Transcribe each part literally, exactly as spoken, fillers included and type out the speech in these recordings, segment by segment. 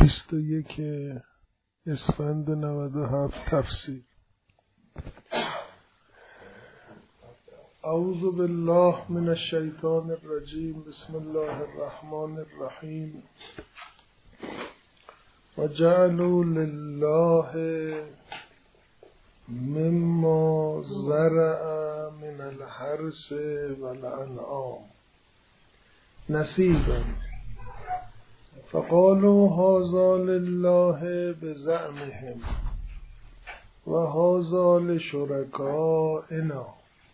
بیست و یک اسفند نود و هفت تفسیر. اعوذ بالله من الشیطان الرجیم. بسم الله الرحمن الرحیم. وجعلوا لله مما زرع من الحرث والانعام نصیبا فقالوا هذا لله بزعمهم وهذا لشركائنا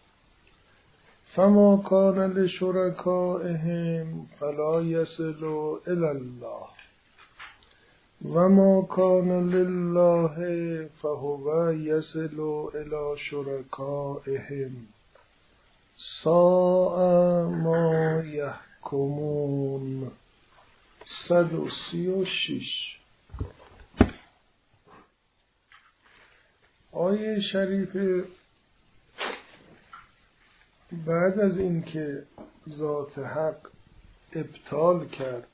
فما كان لشركائهم فلا يصل إلى الله وما كان لله فهو يصل إلى شركائهم ساء ما يحكمون. صد و سی و شش. آیه شریف بعد از اینکه ذات حق ابطال کرد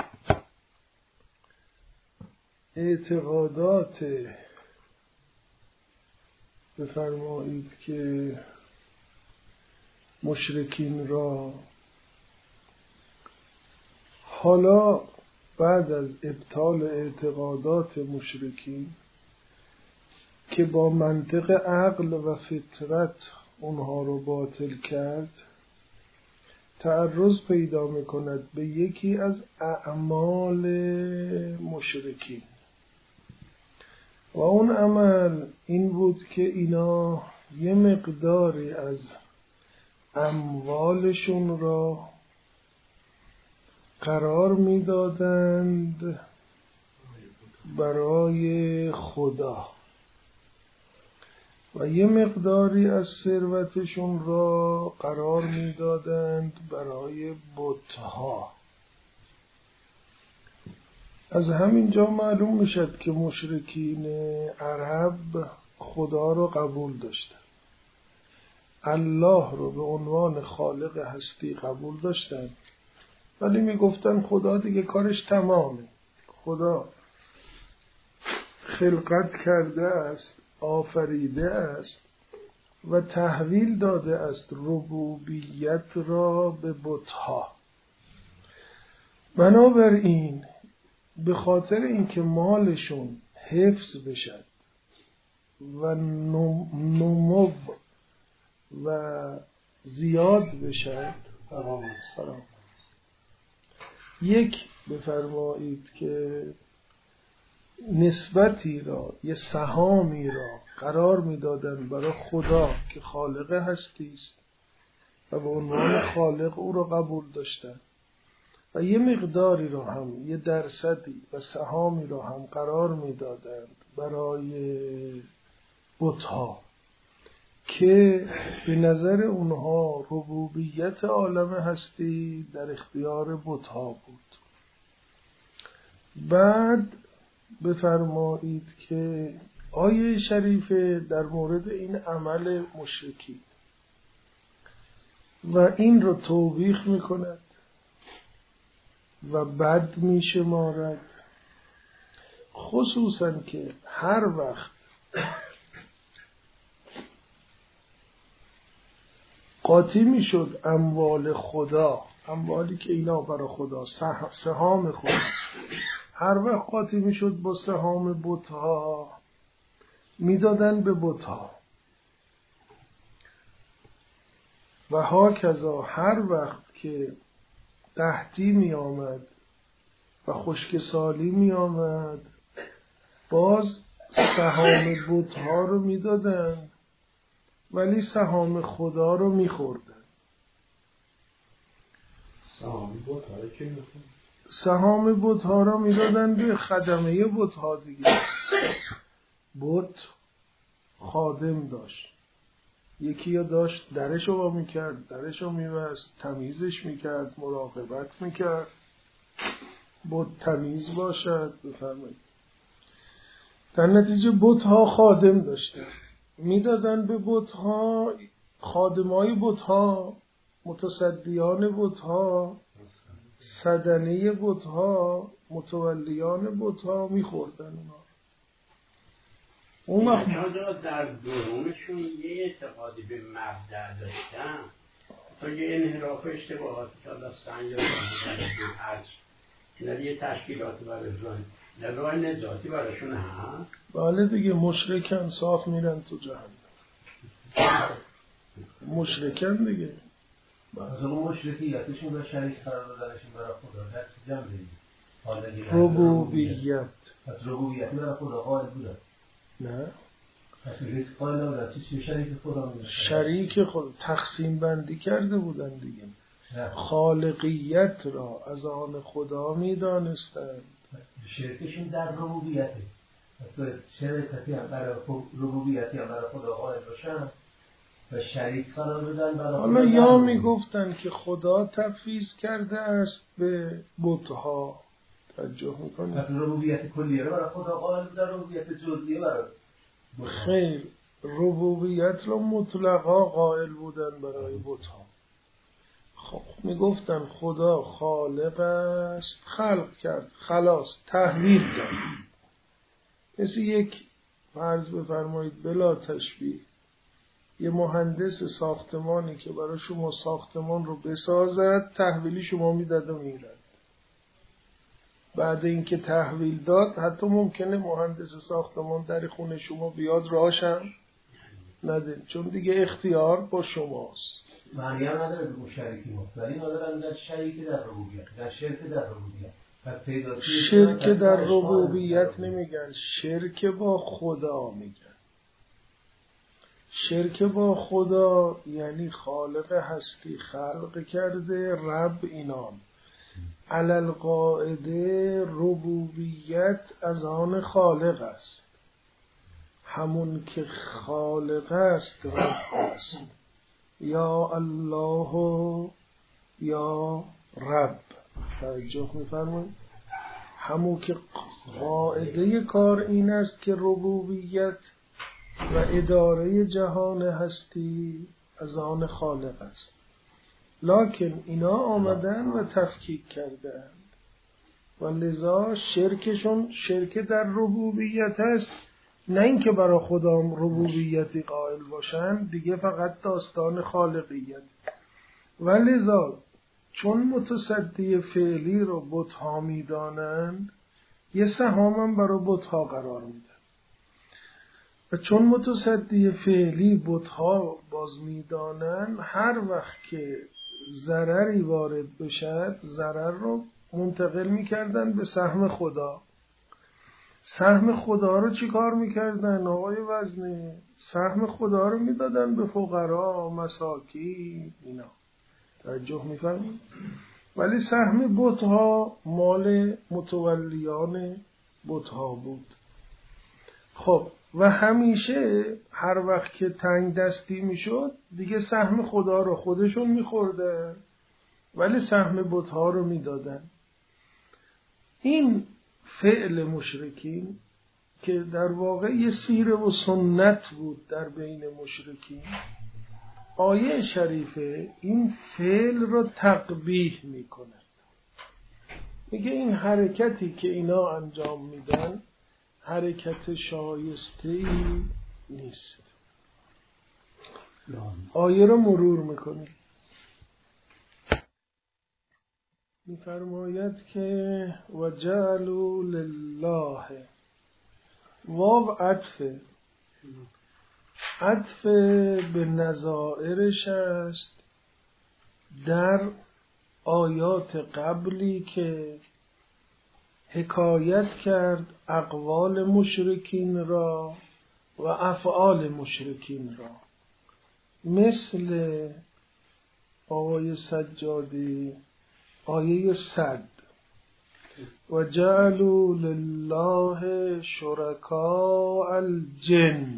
اعتقادات بفرمایید که مشرکین را، حالا بعد از ابطال اعتقادات مشرکین که با منطق عقل و فطرت اونها رو باطل کرد، تعرض پیدا میکند به یکی از اعمال مشرکین و اون عمل این بود که اینا یه مقداری از اموالشون را قرار میدادند برای خدا و یه مقداری از ثروتشون را قرار میدادند برای بت‌ها. از همین جا معلوم میشد که مشرکین عرب خدا رو قبول داشتن، الله رو به عنوان خالق هستی قبول داشتن، ولی میگفتن خدا دیگه کارش تمامه، خدا خلقت کرده است، آفریده است و تحویل داده است ربوبیت را به بت‌ها. بنابراین به خاطر اینکه مالشون حفظ بشد و نمو و زیاد بشد، سلام یک بفرمایید که نسبتی را، یه سهامی را قرار میدادن برای خدا که خالق هستی است و به عنوان خالق او را قبول داشتن و یه مقداری را هم، یه درصدی و سهامی را هم قرار میدادند برای بت‌ها که به نظر اونها ربوبیت عالم هستی در اختیار بت‌ها بود. بعد بفرمایید که آیه شریفه در مورد این عمل مشرکی و این رو توبیخ میکند و بد میشمارد، خصوصا که هر وقت قاطی میشد اموال خدا، اموالی که اینا برای خدا، سهام خدا، هر وقت قاطی میشد با سهام بت‌ها میدادن به بت‌ها و هاکذا هر وقت که قحطی می آمد و خشکسالی می آمد باز سهام بت‌ها رو میدادن ولی سهام خدا رو میخوردن. سهام بت‌ها که میخوردن سهام بت‌ها را میدادن به خدمه بت‌ها دیگه. بت خادم داشت، یکی یا داشت درشو با میکرد، درشو میبست، تمیزش میکرد، مراقبت میکرد، بت تمیز باشد بفرمایید. در نتیجه بت‌ها خادم داشتن، میدادن به بت‌ها، خادمای بت‌ها، متصدیان بت‌ها صدنه بت‌ها متولیان بت‌ها میخوردن اونا. اون وقت در درونشون یه اعتقادی به مبدأ داشتن تا یه انحراف اشتباهاتی تا دستن یا از اینا یه تشکیلاتی براشون نه راه نجاتی براشون هست. بله دیگه مشرکن صاف میرن تو جهنم. مشرکن دیگه از اون مشرکیتشون و شریک قرار دادنشون برای خدا دست جمع دیگه ربوبیت از ربوبیتی برای خدا قائل بودن. نه شریک قائل نبودن. چی شریک خدا میدن؟ شریک خود تقسیم بندی کرده بودن دیگه. خالقیت را از آن خدا میدانستند. شرکشون در ربوبیته. اصلا شرکتی هم برای ربوبیتی هم برای خدا قائل باشن و شریک قرار بدن برای خدا. حالا یا میگفتن که خدا تفویض کرده است به بت‌ها. توجه میکنید؟ پس ربوبیت کلیه رو برای خدا قائل بودن، ربوبیت جزئیه برای خیر، ربوبیت رو مطلقا قائل بودن برای بت‌ها. خب میگفتن خدا خالق است، خلق کرد، خلاص تحویل داد. مثل یک فرض بفرمایید بلا تشبیه یه مهندس ساختمانی که برای شما ساختمان رو بسازد تحویلی شما میداد و میرد. بعد اینکه تحویل داد حتی ممکنه مهندس ساختمان در خونه شما بیاد راهشم نده، چون دیگه اختیار با شماست. معنی هم نداره به اون شریکی مختلفی ندارن در شریک در ربوبیت، در شرک در ربوبیت. شرک در ربوبیت نمیگن، شرک با خدا میگن. شرک با خدا یعنی خالق هستی خلق کرده رب اینان. علل قاعده ربوبیت از آن خالق است، همون که خالق است رب است. یا الله یا رب. توجه می‌فرمایید؟ همون که قاعده کار این است که ربوبیت و اداره جهان هستی از آن خالق است، لکن اینا آمدن و تفکیک کردند و لذا شرکشون شرک در ربوبیت است. نه اینکه برای خدا ربوبیتی قائل باشن، دیگه فقط داستان خالقیت. و لذا چون متصدی فعلی رو بت‌ها میدانند، یه سهام هم برای بت‌ها قرار میدن. و چون متصدی فعلی بت‌ها باز میدانند، هر وقت که ضرری وارد بشد ضرر رو منتقل میکردن به سهم خدا. سهم خدا رو چی کار میکردن آقای وزنی؟ سهم خدا رو میدادن به فقرا مساکین اینا. توجه میفرمایید؟ ولی سهم بت‌ها مال متولیان بت‌ها بود. خب و همیشه هر وقت که تنگ دستی میشد دیگه سهم خدا رو خودشون میخوردن ولی سهم بت‌ها رو میدادن. این فعل مشرکین که در واقع یه سیره و سنت بود در بین مشرکین، آیه شریفه این فعل رو تقبیح میکنه. میگه این حرکتی که اینا انجام میدن حرکت شایسته‌ای نیست. آیه رو مرور میکنیم. میفرماید که و جعلوا لله، واو عطفه، عطف به نظائرش است در آیات قبلی که حکایت کرد اقوال مشرکین را و افعال مشرکین را، مثل آیه سجادی آیه صد و جعلوا لله شرکاء الجن.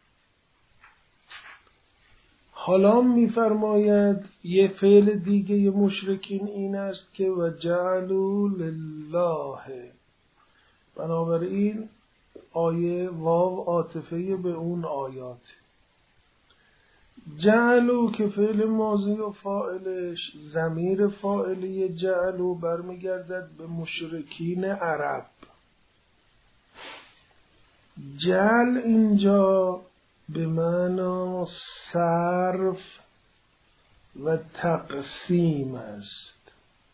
حالا میفرماید یه فعل دیگه مشرکین این است که و جعلوا لله، بنابراین آیه واو عاطفه به اون آیات. جعلو که فعل ماضی و فاعلش ضمیر فاعلی جعلو برمیگردد به مشرکین عرب. جعل اینجا به معنی صرف و تقسیم است.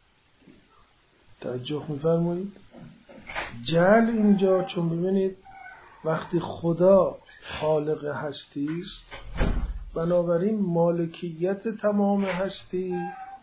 توجه می‌فرمایید؟ جعل اینجا چون ببینید وقتی خدا خالق هستی است، بنابراین مالکیت تمام هستی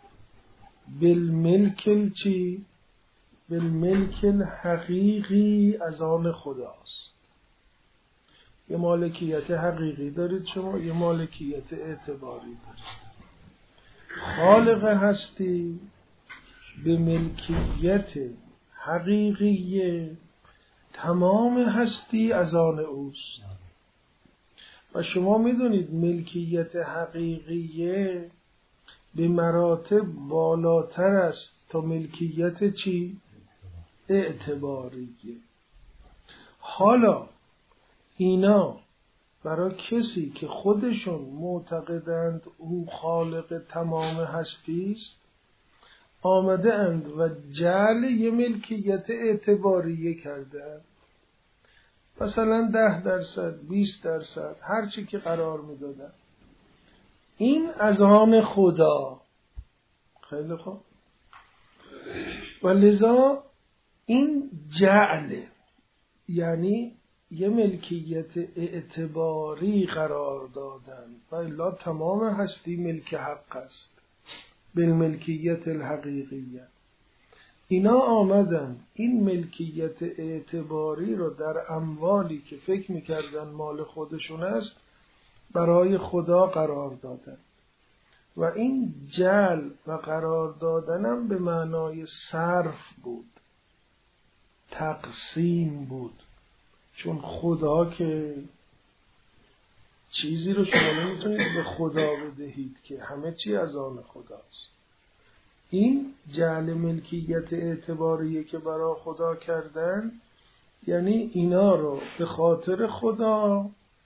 بالملک چی؟ بالملک الحقیقی از آن خداست. یه مالکیت حقیقی دارید شما، یه مالکیت اعتباری دارید. خالق هستی به ملکیت حقیقی تمام هستی از آن اوست و شما میدونید ملکیت حقیقیه به مراتب بالاتر است تا ملکیت چی؟ اعتباریه. حالا اینا برای کسی که خودشون معتقدند او خالق تمام هستی است آمده اند و جعل یه ملکیت اعتباریه کردند، مثلا ده درصد بیست درصد هر چی که قرار میدادن. این از آن خدا. خیلی خوب. و لذا این جعل یعنی یه ملکیت اعتباری قرار دادن و الا تمام هستی ملک حق است بالملکیت الحقیقیه. اینا آمدن این ملکیت اعتباری رو در اموالی که فکر میکردن مال خودشون است برای خدا قرار دادن و این جعل و قرار دادنم به معنای صرف بود، تقسیم بود. چون خدا که چیزی رو شما نمیتونید به خدا بدهید که همه چی از آن خداست. این جعل ملکیت اعتباریه که برای خدا کردن، یعنی اینا رو به خاطر خدا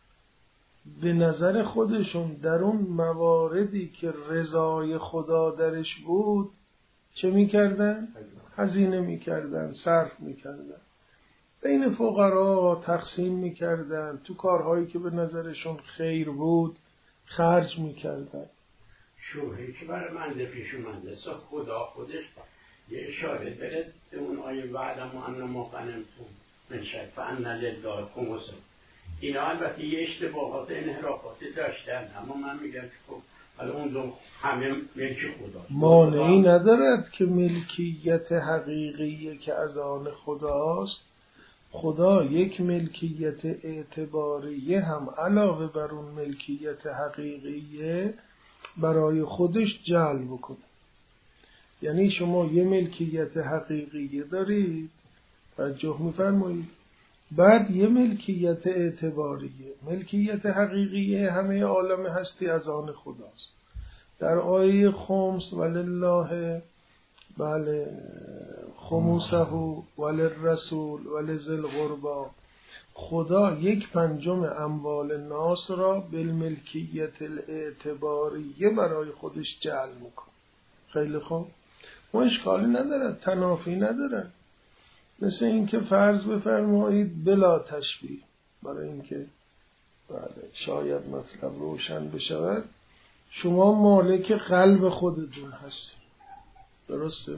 به نظر خودشون در اون مواردی که رضای خدا درش بود چه میکردن؟ هزینه میکردن، صرف میکردن، بین فقرا تقسیم میکردن، تو کارهایی که به نظرشون خیر بود خرج میکردن. شوهی که برای منده پیش اومده سا خدا خودش یه اشاره داره به اون آیه وعدم و امن مقنمتون من شد فعن لله کموسا. اینا البته یه اشتباهات انحرافاتی داشتن، اما من میگم که خب حالا اون دو همه ملک خدا مانعی ندارد که ملکیت حقیقیه که از آن خداست. خدا یک ملکیت اعتباریه هم علاوه بر اون ملکیت حقیقیه برای خودش جعل بکنه. یعنی شما یه ملکیت حقیقیه دارید، توجه می‌فرمایید، بعد یه ملکیت اعتباریه. ملکیت حقیقیه همه عالم هستی از آن خداست. در آیه خمس ولله بله خموسه وللرسول ولذی القربی، خدا یک پنجم اموال ناس را بالملکیت الاعتباریه برای خودش جعل میکنه. خیلی خوب، اون اشکالی نداره، تنافی نداره. مثل اینکه فرض بفرمایید بلا تشبیه، برای اینکه بله شاید مطلب روشن بشود، شما مالک قلب خودتون هستید، درسته؟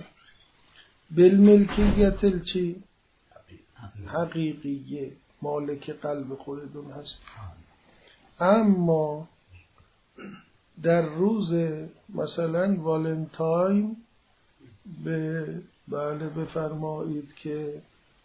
بالملکیت چی؟ حقیقیه، مالک قلب خودتون هست. اما در روز مثلا والنتاین به بله بفرمایید که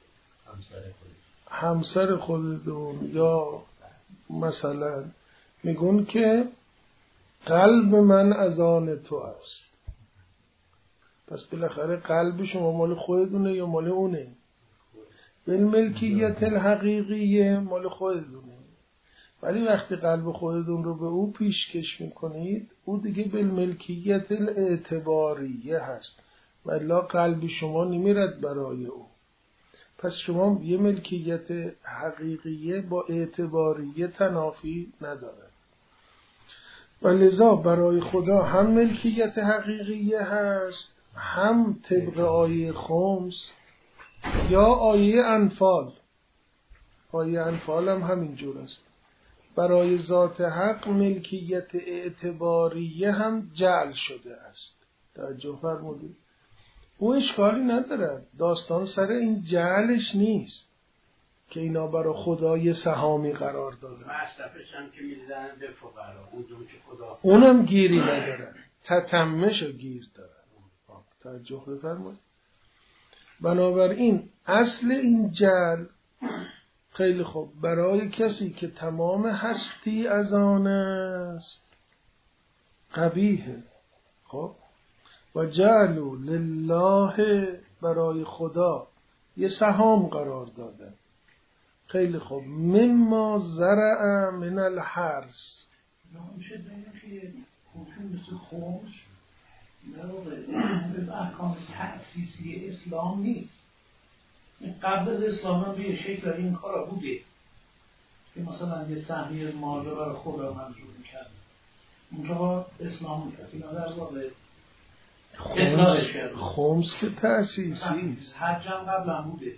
همسر خودتون یا مثلا میگون که قلب من از آن تو است، پس بالاخره قلب شما مال خودتونه یا مال اونه؟ بالملکیت الحقیقیه مال خودتونه. ولی وقتی قلب خودتون رو به او پیشکش میکنید، او دیگه بالملکیت الاعتباریه هست، ولی قلب شما نمیرد برای او. پس شما یه ملکیت حقیقیه با اعتباریه تنافی نداره. و لذا برای خدا هم ملکیت حقیقیه هست، هم طبق آیه خمس یا آیه انفال. آیه انفال هم همینجور است. برای ذات حق ملکیت اعتباریه هم جعل شده است. توجه فرمودید؟ او اشکالی نداره، داستان سر این جعلش نیست که اینا برای خدا یه سهامی قرار دادن. مصرفش هم که میدن به فقرا، اونجور که خدا اونم گیری ندارن، تتمش رو گیر دارن. توجه بفرمایید. بنابراین اصل این جعل خیلی خوب برای کسی که تمام هستی از آن است قبیحه. خب و جعلوا لله، برای خدا یه سهام قرار دادن. خیلی خوب. مما زرع من الحرث، میشه بگیم که حکم مثل خمس به احکام تأسیسی اسلام نیست. قبل از اسلام هم به یه شکل این کارا بوده که مثلا یه سهمی مال رو برای خدا منظور میکرد، منطقه اسلام میکرد. اینا در واقع اصلاحش کرد. خمس که تأسیسی است. حج هم قبل هم بوده.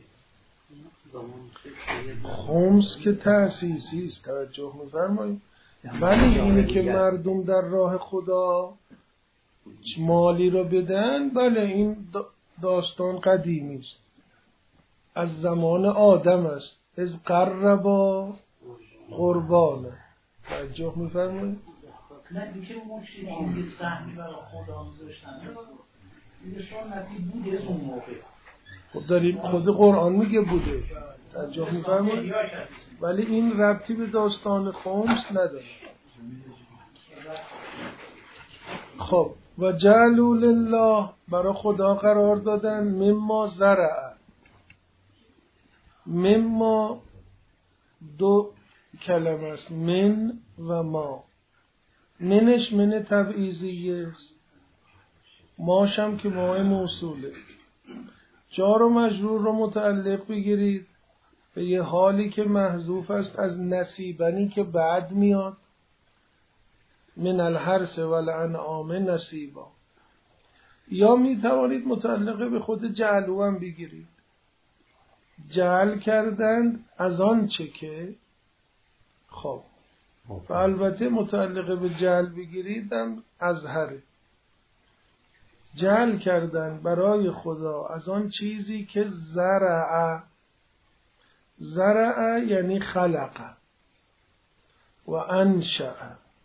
خمس که تأسیسی است. توجه می‌فرمایید. ولی اینه که مردم در راه خدا مالی رو بدن، بله این داستان قدیمی است، از زمان آدم است. از قربا قربانه. توجه می‌فرمایید. نه دیگه مشرکین که سهمی برای خدا می‌ذاشتن دیگه سنتی بوده از اون موقع. خب داریم خود قرآن میگه بوده. توجه می‌فرمایید. ولی این ربطی به داستان خمس نداره. خب و جعلوا لله، برای خدا قرار دادن مما زرع. مما دو کلمه است، من و ما. منش من تبعیضیه است، ماشم که ماه موصوله. جار و مجرور رو متعلق بگیرید به یه حالی که محذوف است از نصیبنی که بعد میاد. من الحرث والانعام نصیبا. یا می توانید متعلق به خود جعلو هم بگیرید، جعل کردند از آن چه که. خب و البته متعلق به جعل بگیرید هم ازهره. جعل کردن برای خدا از آن چیزی که زرع. زرع یعنی خلق و انشأ،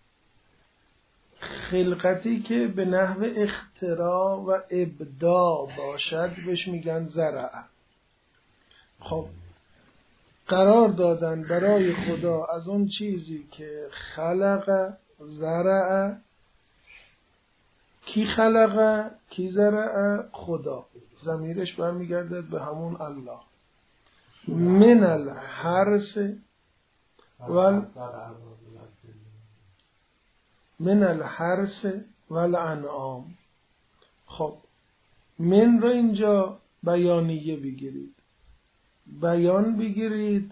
خلقتی که به نحو اختراع و ابداع باشد بهش میگن زرع. خب قرار دادن برای خدا از اون چیزی که خلق، زرع. کی خلق؟ کی زرع؟ خدا. ضمیرش برمیگردد به همون الله. من الحرث وال من الحرث والانعام. خب من رو اینجا بیانیه بگیرید، بیان بگیرید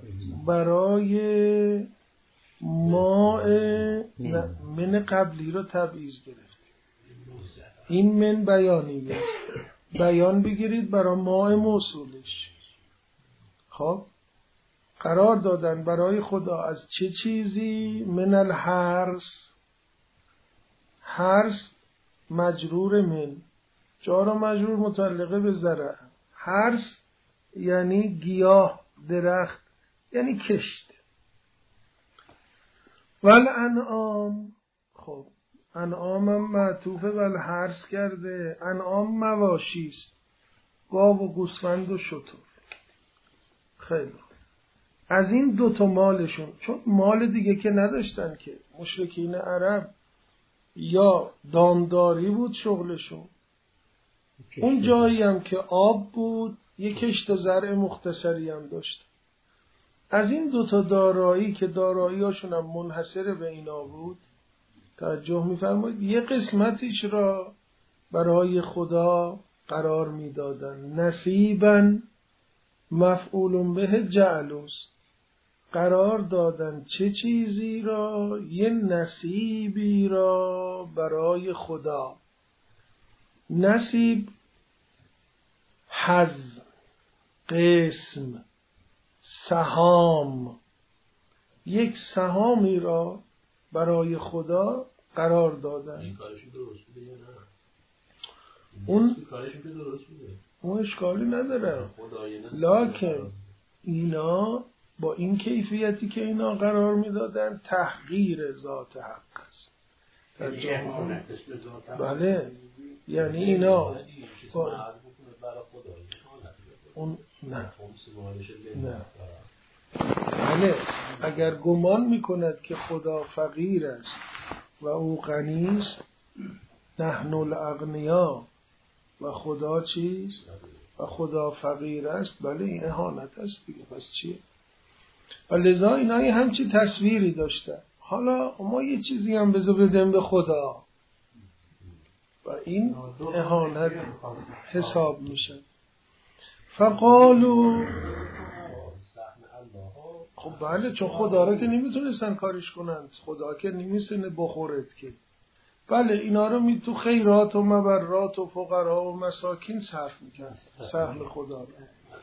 برای ماء. من قبلی رو تبعیض گرفت، این من بیانیه است. بیان بگیرید برای ماء موصولش. خب قرار دادن برای خدا از چه چیزی؟ من الحرث. حرث مجرور من، جار و مجرور متعلقه به زرع. حرث یعنی گیاه، درخت، یعنی کشت. والانعام. خب انعام هم معطوف والحرث کرده. انعام مواشیست، گاو و گوسفند و شتر. خیلی از این دوتا مالشون، چون مال دیگه که نداشتن که مشرکین عرب، یا دامداری بود شغلشون، اون جایی هم که آب بود یک کشت و زرع مختصری هم داشت. از این دوتا دارایی که دارایی هاشون هم منحصر به اینا بود، توجه می‌فرمایید، یه قسمتیش را برای خدا قرار میدادن. نصیباً مفعول به جعلوس، قرار دادن چه چیزی را؟ یه نصیبی را برای خدا. نصیب حظ، قسم، سهام، یک سهامی را برای خدا قرار دادن. این کارشون درست بوده یا نه؟ اون کارشون که درست بوده، اون اشکالی نداره، لکن اینا با این کیفیتی که اینا قرار میدادن تحقیر ذات حق است. بله، یعنی اینا با اون نه نه بله، اگر گمان میکند که خدا فقیر است و او غنی است، نحن الاغنیا و خدا چیست و خدا فقیر است، بله این اهانت است دیگه. پس چیه؟ و لذا اینا همچی تصویری داشتن. حالا ما یه چیزی هم بذار بدیم به خدا و این اهانت حساب میشه. فقالو، خب بله، چون خدا را که نمیتونستن کارش کنن، خدا که نمیتونه بخورد که. بله اینا رو می تو خیرات و مبرات و فقرا و مساکین صرف میکن، سهم خدا رو.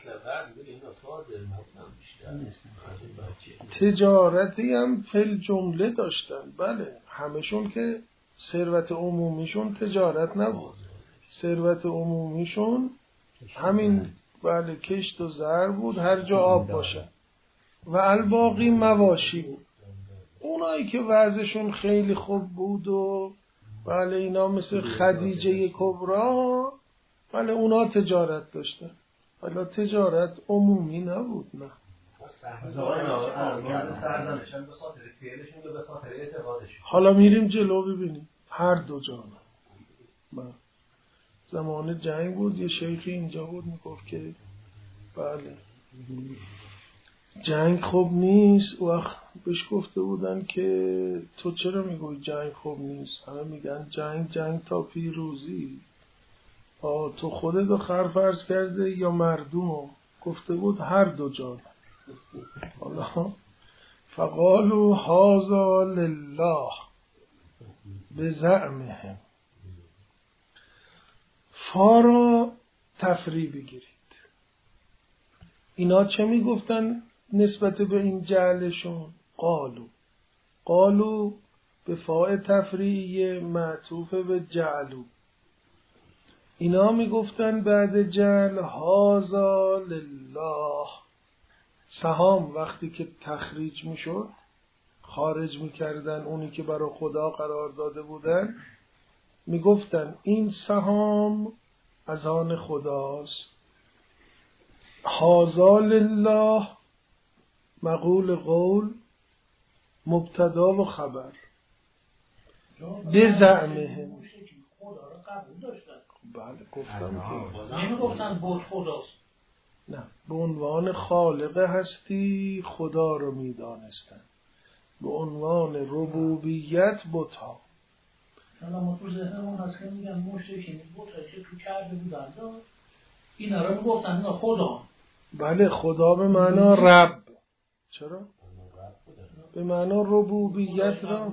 تجارتی هم فل جمله داشتن. بله همشون که ثروت عمومیشون تجارت نبود، ثروت عمومیشون همین بله کشت و زر بود، هر جا آب باشه. و الباقی مواشی بود. اونایی که وضعشون خیلی خوب بود و بله اینا مثل خدیجه کبرا، بله اونا تجارت داشتن، ولی تجارت عمومی نبود. نه حالا میریم جلو ببینیم هر دو جانب. زمان جنگ بود، یه شیخی اینجا بود میگفت که بله جنگ خوب نیست. وقت بهش گفته بودن که تو چرا میگوی جنگ خوب نیست؟ همه میگن جنگ جنگ تا پیروزی. آه تو خودت رو خرفرض کرده یا مردمو؟ گفته بود هر دو جانب. حالا فقالوا هذا لله بزعمهم. فا را تفریع بگیرید. اینا چه میگفتن نسبت به این جعلشون؟ قالو. قالو به فاء تفریعیه معطوف به جعلو. اینا میگفتن بعد جعل هذا لله. سهام وقتی که تخریج میشد، خارج میکردن اونی که برای خدا قرار داده بودن، میگفتن این سهام از آن خداست. هذا لله مقول قول مبتدا و خبر. بزعمهم. خدا رو قبول داشتن. بله گفتم که نمیگفتن بود خداست. نه، به عنوان خالق هستی خدا رو میدانستن. به عنوان ربوبیت بت‌ها. حالا ما تو ذهنمون هست که میگن مشرکین بت‌ها که تو کرده بودن اینا رو میگفتن اینا خدا. بله خدا به معنا رب. چرا؟ به معنا ربوبیت را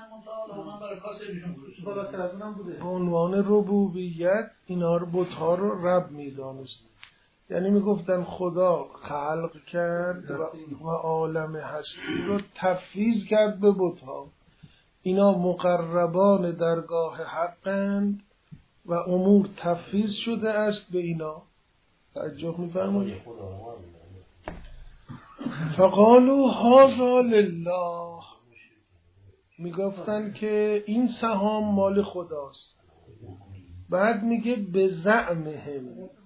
به عنوان ربوبیت اینا رو بت‌ها رو رب میدانست. یعنی میگفتن خدا خلق کرد و عالم هستی رو تفویض کرد به بت‌ها. اینا مقربان درگاه حقند و امور تفویض شده است به اینا. تعجب می‌فرمایید؟ فقالوا هذا لله. میگفتن که این سهام مال خداست. بعد میگه بزعمهم.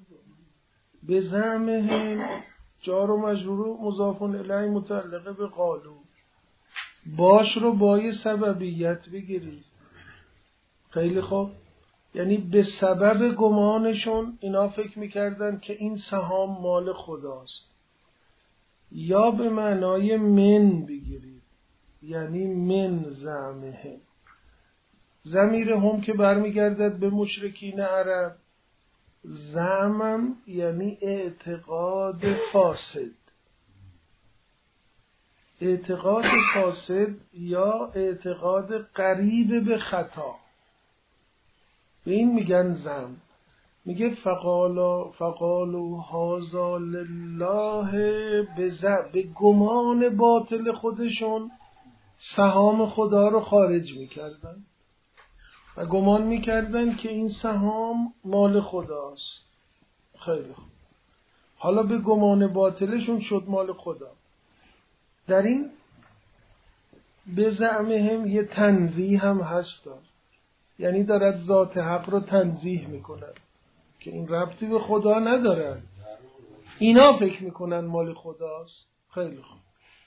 بزعمهم جار و مجرور مضاف الیه متعلقه به قالو. باش رو با یه سببیت بگیرید. خیلی خوب. یعنی به سبب گمانشون اینا فکر میکردن که این سهام مال خداست. یا به معنای من بگیرید، یعنی من زعمهم. ضمیر هم که برمیگردد به مشرکین عرب. زعمم یعنی اعتقاد فاسد. اعتقاد فاسد یا اعتقاد قریب به خطا، به این میگن ذنب. میگه فقالا فقالوا هذا لله، به گمان باطل خودشون سهام خدا رو خارج میکردن و گمان میکردن که این سهام مال خداست. خیلی خوب، حالا به گمان باطلشون شد مال خدا. در این به زعمهم یه تنزیه هم هست، یعنی دارد ذات حق رو تنزیه میکنن که این ربطی به خدا ندارن، اینا فکر میکنن مال خداست. خیلی خوب.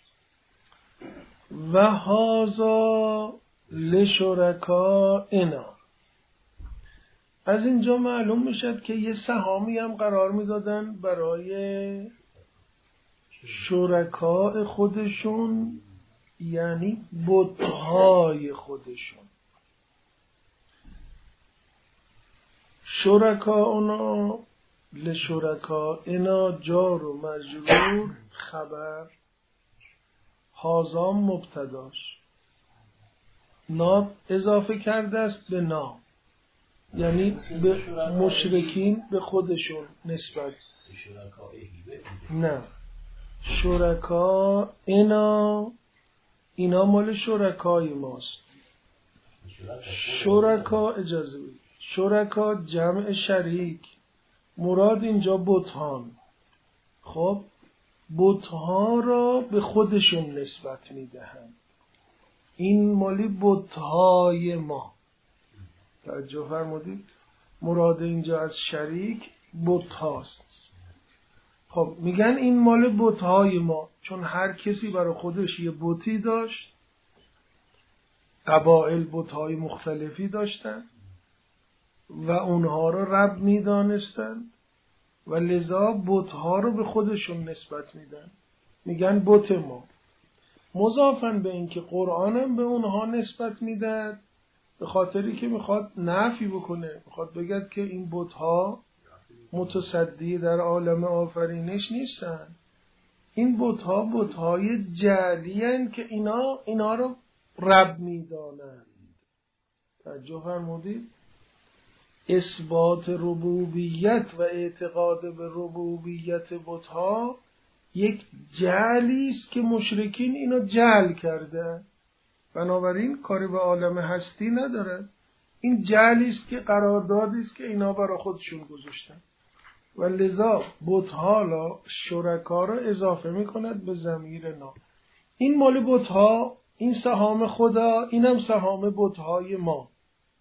و هذا لشرکائنا، از اینجا معلوم میشد که یه سهامی هم قرار میدادن برای شرکاء خودشون، یعنی بت‌های خودشون. شرکائنا لشرکائنا جار و مجرور خبر، هازام مبتداش، نا اضافه کرده است به نا، یعنی به مشرکین به خودشون نسبت. نه، شرکا اینا اینا مال شرکای ماست. شرکا اجازه بید، شرکا جمع شریک، مراد اینجا بت‌هان. خب بت‌ها را به خودشون نسبت میدهند، این مالی بت‌های ما. توجه فرمودید؟ مراد اینجا از شریک بت‌هاست. خب میگن این مال بت‌های ما، چون هر کسی برای خودش یه بتی داشت، قبایل بت‌های مختلفی داشتن و اونها رو رب میدانستن و لذا بت‌ها رو به خودشون نسبت میدن، میگن بت ما. مضافاً به اینکه قرآن هم به اونها نسبت میدن، به خاطری که میخواد نفی بکنه، میخواد بگد که این بت‌ها متصدی در عالم آفرینش نیستن، این بت‌ها بت‌های جعلی هستند که اینا اینا رو رب میدانند. توجه فرمودید؟ اثبات ربوبیت و اعتقاد به ربوبیت بت‌ها یک جعلی است که مشرکین اینو جعل کرده، بنابراین کاری به عالم هستی نداره. این جعلی است که قراردادی است که اینا برای خودشون گذاشتن و لذا بت‌ها را شرکا را اضافه می‌کند به ضمیر نا. این مال بت‌ها، این سهام خدا، اینم سهام بت‌های ما.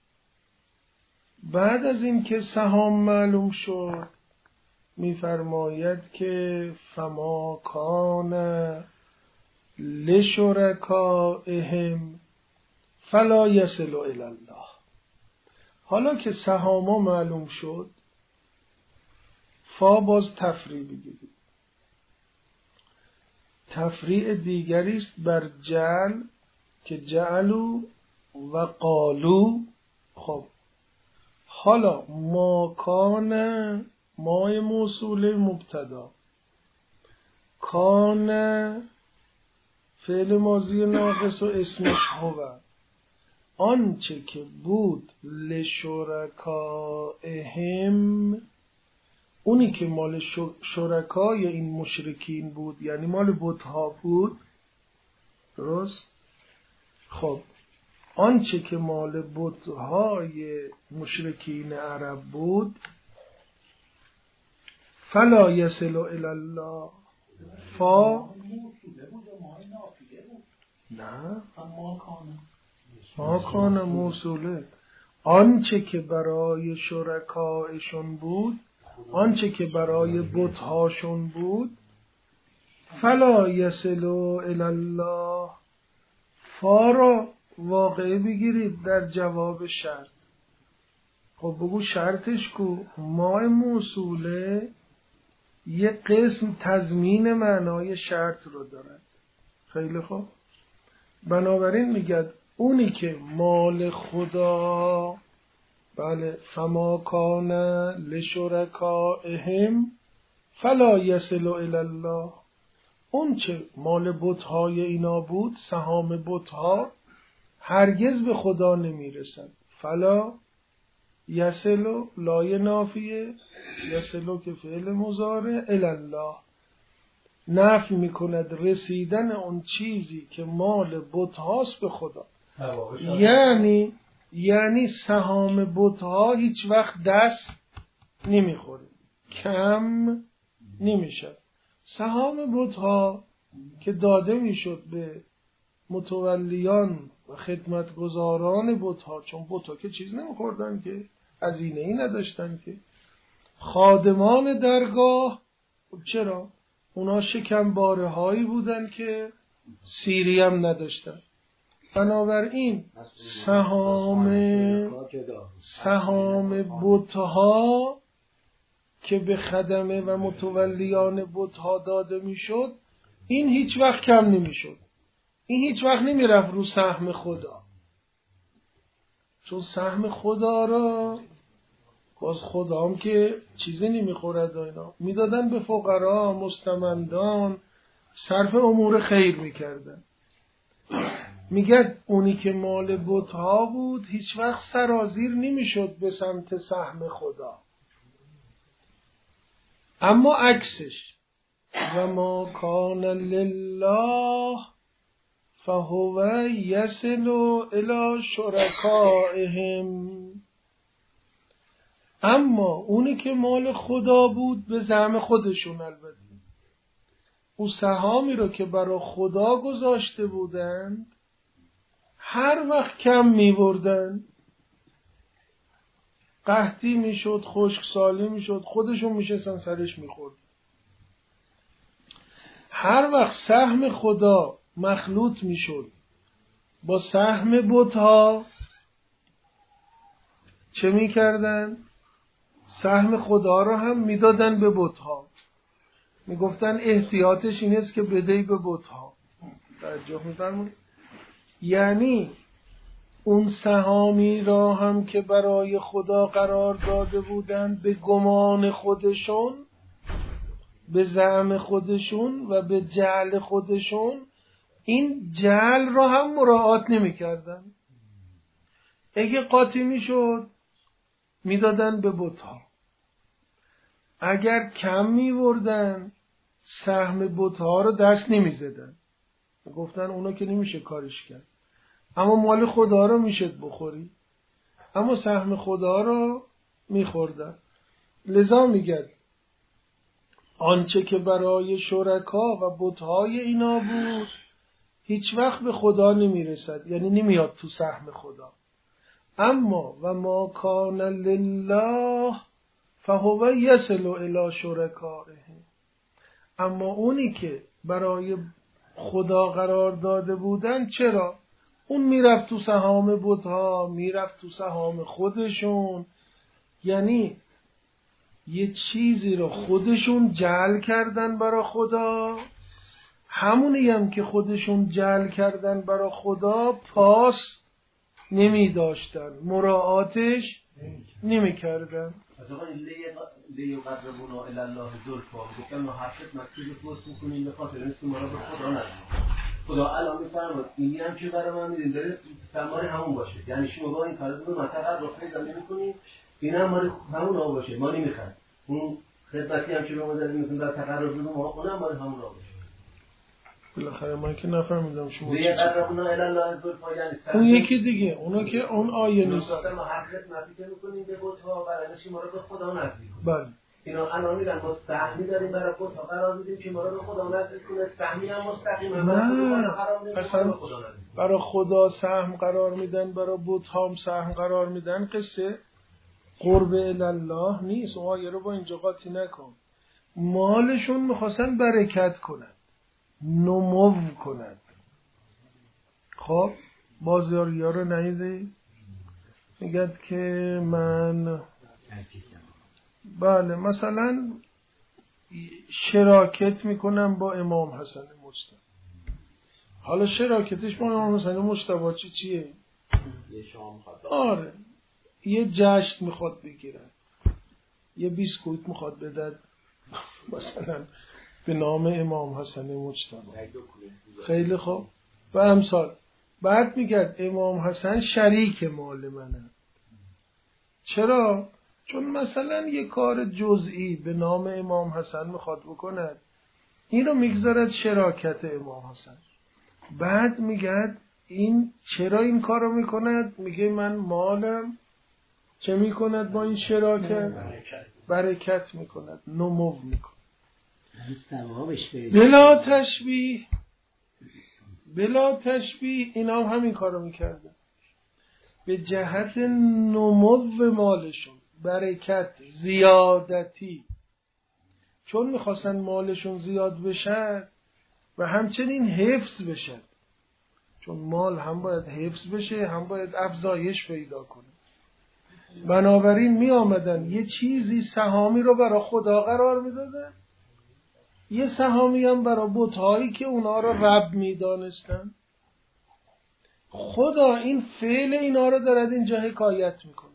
بعد از این که سهام معلوم شد، می‌فرماید که فما کان لشرکائهم فلا یصل الی الله. حالا که سهاما معلوم شد، فا باز تفریع بگیرید. تفریع دیگری است بر جعل که جعلو و قالو. خب حالا ما کان، مای موصول مبتدا، کان فعل ماضی ناقص و اسمش هو، آنچه که بود لشرکائهم، اونی که مال شرکای این مشرکین بود، یعنی مال بت‌ها بود. درست؟ خب آنچه که مال بت‌های مشرکین عرب بود، فلا یصل الی الله. فا نه، ما کان موصوله، آنچه که برای شرکایشون بود، آنچه که برای بت‌هاشون بود، فلا یصل الی الله. فا را واقعی بگیرید در جواب شرط. خب بگو شرطش کو؟ ما موصوله یه قسم تضمین معنای شرط رو دارد. خیلی خوب، بنابراین میگد اونی که مال خدا، بله، فما کان لشرکائهم فلا یصل الی الله، اون چه مال بت‌های اینا بود، سهام بت‌ها، هرگز به خدا نمیرسد. فلا یصل لای نافیه، یصل که فعل مضارع، الی الله، نفی میکند رسیدن اون چیزی که مال بت‌هاست به خدا. یعنی یعنی سهام بت‌ها هیچ وقت دست نمیخوره، کم نمیشه. سهام بت‌ها که داده میشد به متولیان و خدمتگزاران بت‌ها، چون بت‌ها که چیز نمیخوردن که، هزینه‌ای نداشتن که، خادمان درگاه، چرا؟ اونا شکمباره هایی بودن که سیری هم نداشتن. بنابراین سهام سهام بت‌ها که به خدمه و متولیان بت‌ها داده میشد، این هیچ وقت کم نمیشد، این هیچ وقت نمیرفت رو سهم خدا، چون سهم خدا را باز خدا هم که چیزی نمیخورد و اینا میدادن به فقرا، مستمندان، صرف امور خیر میکردن. میگه اونی که مال بت‌ها بود هیچ وقت سرازیر نمیشد به سمت سهم خدا. اما عکسش، و ما کان لله فهو یصل الی شرکائهم، اما اونی که مال خدا بود به زعم خودشون، البته او سهامی رو که برای خدا گذاشته بودند هر وقت کم می‌بردن، قحطی میشد، خشکسالی میشد، خودشون میشستن سرش میخورد. هر وقت سهم خدا مخلوط میشد با سهم بت‌ها، چه میکردن؟ سهم خدا رو هم میدادن به بت‌ها، میگفتن احتیاطش این است که بدهی به بت‌ها. توجه می‌فرمایید؟ یعنی اون سهامی را هم که برای خدا قرار داده بودند به گمان خودشون، به زعم خودشون و به جعل خودشون، این جعل را هم مراعات نمی کردن. اگه قاطی می شد میدادن به بت‌ها، اگر کم می بردن سهم بت‌ها رو دست نمی زدن، گفتن اونا که نمیشه کارش کرد، اما مال خدا رو میشد بخوری، اما سهم خدا رو میخوردن. لذا میگه آنچه که برای شرکا و بت‌های اینا بود هیچ وقت به خدا نمیرسد، یعنی نمیاد تو سهم خدا. اما و ما کان لله فهو یصل الی شرکائهم، اما اونی که برای خدا قرار داده بودن، چرا؟ اون میرفت تو سهام بت‌ها، میرفت تو سهام خودشون، یعنی یه چیزی رو خودشون جعل کردن برای خدا، همونی هم که خودشون جعل کردن برای خدا پاس نمی داشتن، مراعاتش نمی کردن. از آقا این لیه قدربونا الالله زلفا گفتن ما حرفت مکتوب پوست میکنیم به خاطر نیست که ما را به خدا نزدیم. خدا الان میفرماد اینی هم که برای من میدین داره سمار همون باشه، یعنی شما با این کارا رو منطقه رو پیدا نمی‌کنید، این هم مال همون ها باشه، ما نمیخوایم. اون خدمتی هم که به ما دارید میتونید در تقرر رو ما اونم مال همون ها باشه. بالاخره من که نفهمیدم شما لیه قدربونا الالله زلفا یعنی اون یکی دیگه، اونا که اون آیه نیست. ما هر خدمتی که می‌کنیم به بت‌ها برای شما رو به خدا نزدیک. بله. اینا الان میگن ما سهمی داریم برای بت‌ها قرار میدیم که ما رو به خدا نزدیک کنه، سهمی هم مستقیم هم قرار میدیم اصلا برای خدا سهم قرار میدن، برای بت‌ها هم سهم قرار میدن. قصه قرب الله نیست. اون آیه رو با اینجا قاطی نکن. مالشون میخواستن برکت کنن، نمو کنن. خب بازاریا رو ندیدی؟ میگد که من بله مثلا شراکت میکنم با امام حسن مجتبی. حالا شراکتش با امام حسن مجتبی چی چیه؟ یه شام میخواد، آره یه جشن میخواد بگیرن، یه بیسکویت میخواد بدد، مثلا به نام امام حسن مجتبی. خیلی خوب. و امثال بعد میگه امام حسن شریک مال منه. چرا؟ چون مثلا یه کار جزئی به نام امام حسن میخواد بکند، این رو میگذارد شراکت امام حسن. بعد میگه این چرا این کار رو میکند؟ میگه من مالم چه میکند با این شراکت؟ برکت میکند، نمو میکند. بلا تشبیه بلا تشبیه اینا هم همین کار رو میکردن به جهت نمو مالشون، برکت، زیادتی، چون میخواستن مالشون زیاد بشه و همچنین حفظ بشه، چون مال هم باید حفظ بشه هم باید افزایش پیدا کنه. بنابراین می آمدن یه چیزی سهامی رو برای خدا قرار می دادن، یه سهامی هم برای بت‌هایی که اونا رو رب می دانستن. خدا این فعل اینا رو دارد اینجا حکایت میکنه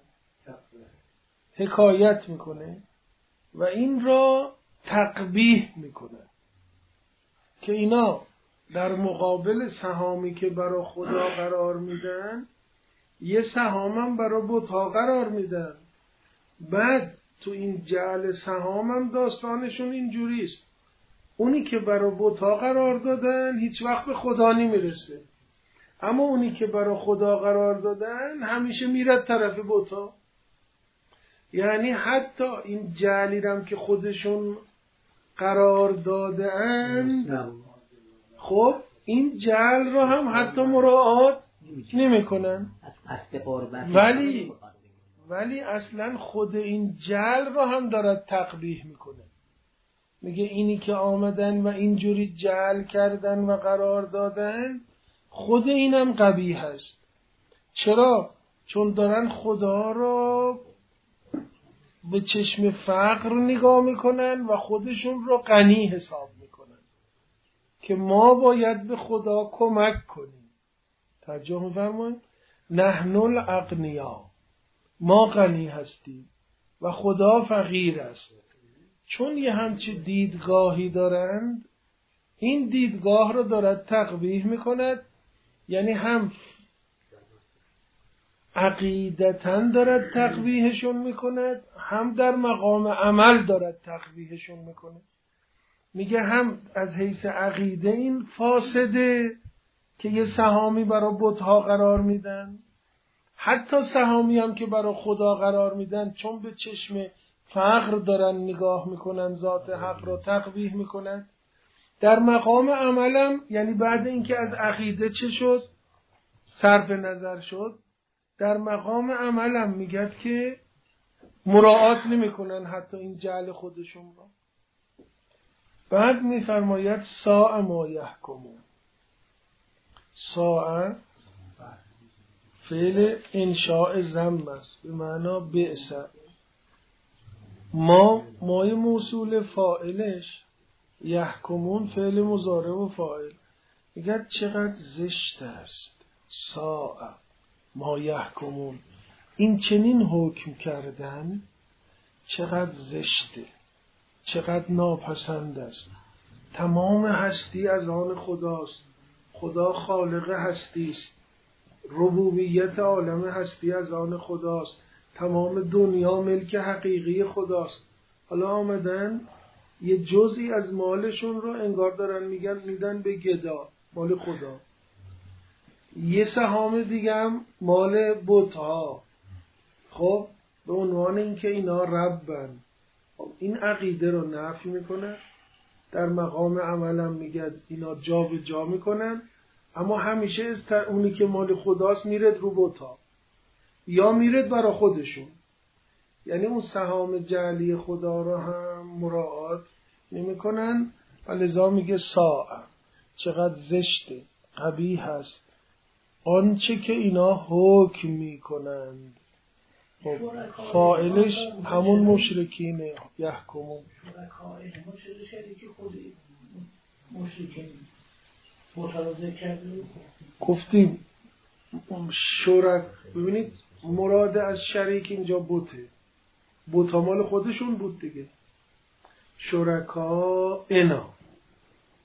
حکایت میکنه و این را تقبیح میکنه که اینا در مقابل سهامی که برای خدا قرار میدن یه سهامم برای بت‌ها قرار میدن. بعد تو این جعل سهامم داستانشون اینجوریست، اونی که برای بت‌ها قرار دادن هیچ وقت به خدا نمیرسه، اما اونی که برای خدا قرار دادن همیشه میرد طرف بت‌ها. یعنی حتی این جعلی هم که خودشون قرار دادن، خب این جعل رو هم حتی مراعات نمی کنن، ولی ولی اصلا خود این جعل رو هم دارد تقبیح میکنه. میگه اینی که آمدن و اینجوری جعل کردن و قرار دادن خود اینم قبیح هست. چرا؟ چون دارن خدا رو به چشم فقر نگاه میکنن و خودشون رو غنی حساب میکنن که ما باید به خدا کمک کنیم. توجه می‌فرمایید؟ نحن الاغنیا، ما غنی هستیم و خدا فقیر است. چون یه همچه دیدگاهی دارند، این دیدگاه رو دارد تقبیح میکند، یعنی هم عقیدتاً دارد تقبیحشون میکند، هم در مقام عمل دارد تقبیحشون میکند. میگه هم از حیث عقیده این فاسده که یه سهامی برای بت‌ها قرار میدن، حتی سهامی هم که برای خدا قرار میدن چون به چشم فقر دارن نگاه میکنن ذات حق رو تقبیح میکنن. در مقام عملم، یعنی بعد اینکه از عقیده چه شد صرف نظر شد، در مقام عملم میگد که مراعات نمیکنن حتی این جعل خودشون رو. بعد میفرماید ساء ما یحکمون. ساء فعل انشاء ضم است به معنا بئس. ما مای موصول فاعلش، یحکمون فعل مضارع و فاعل. میگه چقدر زشت است ساء ما یحکمون، این چنین حکم کردن چقدر زشته، چقدر ناپسند است. تمام هستی از آن خداست، خدا خالق هستی است، ربوبیت عالم هستی از آن خداست، تمام دنیا ملک حقیقی خداست. حالا آمدن یه جزئی از مالشون رو انگار دارن میگن میدن به گدا، مال خدا. یه سهام دیگه هم مال بت‌ها، خب به عنوان اینکه اینا ربن. خب این عقیده رو نفی میکنه، در مقام عملم میگه اینا جا به جا میکنن، اما همیشه است اونی که مال خداست میرد رو بت‌ها یا میرد برای خودشون. یعنی اون سهام جعلی خدا رو هم مراعات نمیکنن و لذا میگه ساء، چقدر زشته، قبیح هست آنچه که اینا حکم میکنند. خب فاعلش همون مشرکینه، یحکمون. گفتیم شرک، ببینید مراد از شریک اینجا بوته، بوتا مال خودشون بود دیگه. شرکا اینا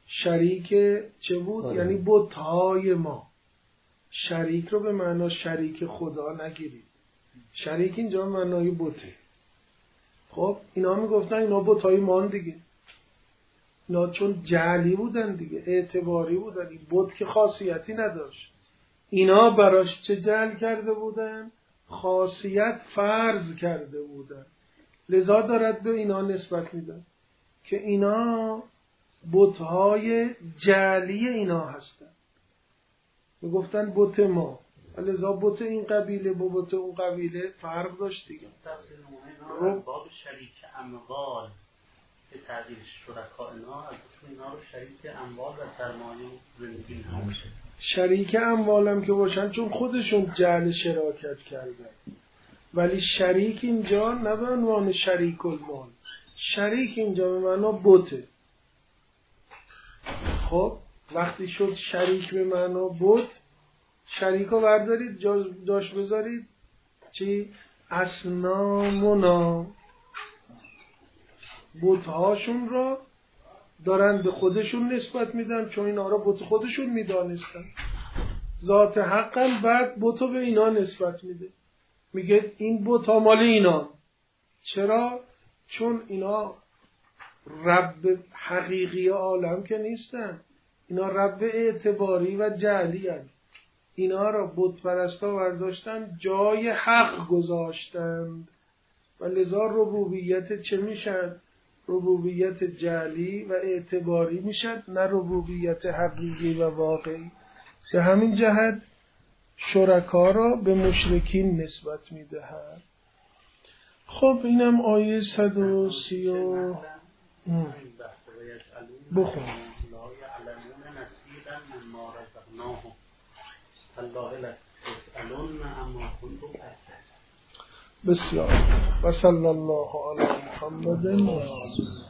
شریک چه بود؟ آره. یعنی بت‌های ما. شریک رو به معنا شریک خدا نگیرید. شریک اینجا معنای بته. خب اینا میگفتن اینا بت‌های ما دیگه. اینا چون جعلی بودن دیگه، اعتباری بودن، این بت که خاصیتی نداشت. اینا براش چه جعل کرده بودن؟ خاصیت فرض کرده بودن. لذا دارد به اینا نسبت میدن که اینا بت‌های جعلی اینا هستن. میگفتن بت ما، لذا بت این قبیله با بت اون قبیله فرق داشت دیگه. تفسیر مومن باب شریک اموال که تعبیر شرکا اینا از اینا رو شریک اموال و سرمایه زندگی نمیشه. شریک اموالم که باشن چون خودشون جعل شراکت کردن، ولی شریک اینجا نه به عنوان شریک المال، شریک اینجا به معنا بته. خب وقتی شد شریک به معنا بت، شریک رو بردارید جاش بذارید چی؟ اصنامنا، بت‌هاشون را دارن به خودشون نسبت میدن چون اینا را بت خودشون میدانستن. ذات حقم بعد بت به اینا نسبت میده، میگه این بت‌ها مال اینا. چرا؟ چون اینا رب حقیقی عالم که نیستن، اینا رب اعتباری و جعلی هستند. اینا را بت پرستا برداشتن جای حق گذاشتند و لذا ربوبیت چه میشن؟ ربوبیت جعلی و اعتباری میشن، نه ربوبیت حقیقی و واقعی. به همین جهت شرکا را به مشرکین نسبت میدهد. خب اینم آیه صد و سی و بخون. بسیار. و صلی الله علی محمد و